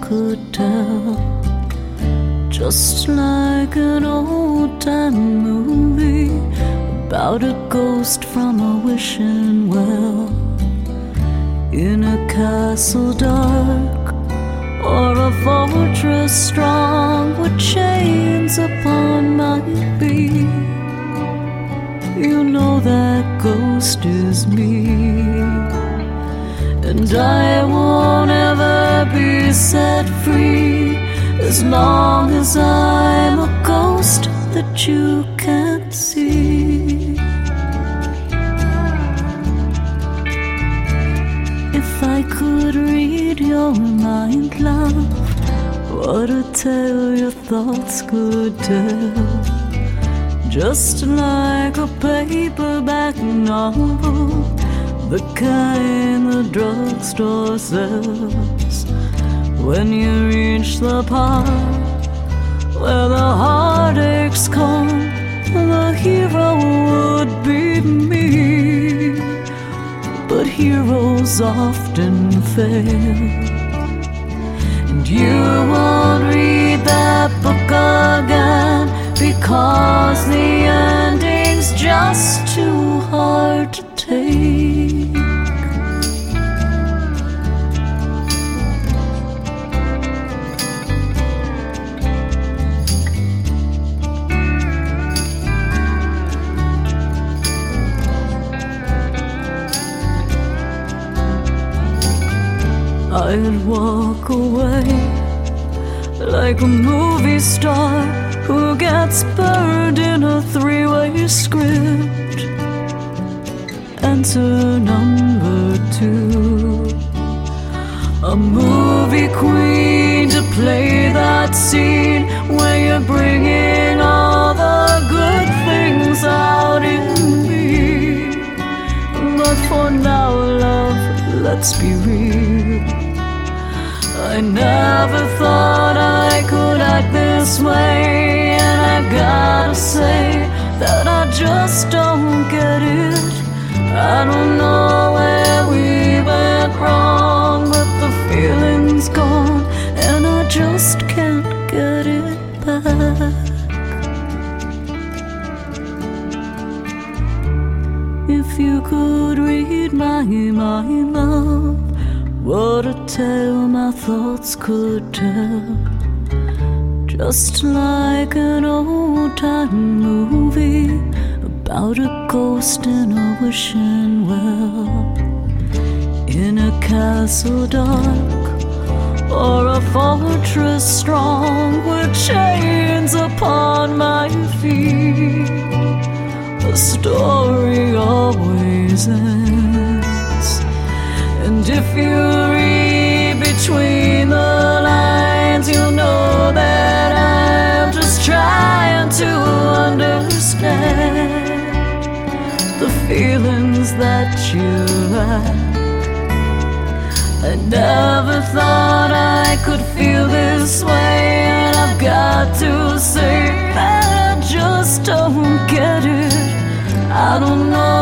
could tell, just like an old-time movie about a ghost from a wishing well, in a castle dark or a fortress strong with chains upon my feet. You know that ghost is me, and I won't ever be set free as long as I'm a ghost that you can't see. If I could read your mind, love, what a tale your thoughts could tell. Just like a paperback novel, the kind the drugstore sells. When you reach the part where the heartaches come, the hero would be me. But heroes often fail, and you won't read that book again, because the ending's just too hard to take. I'd walk away like a movie star who gets burned in a three-way script. Enter number 2, a movie queen to play that scene where you're bringing all the good things out in me. But for now, love, let's be real, I never thought I could act this way, and I gotta say that I just don't get it. I don't know where we went wrong, but the feeling's gone, and I just can't get it back. If you could read my mind, love, what a tale my thoughts could tell. Just like an old-time movie about a ghost in a wishing well, in a castle dark or a fortress strong with chains upon my feet. The story always ends, and if you read between the lines, you'll know that I'm just trying to understand the feelings that you had. I never thought I could feel this way, and I've got to say that I just don't get it. I don't know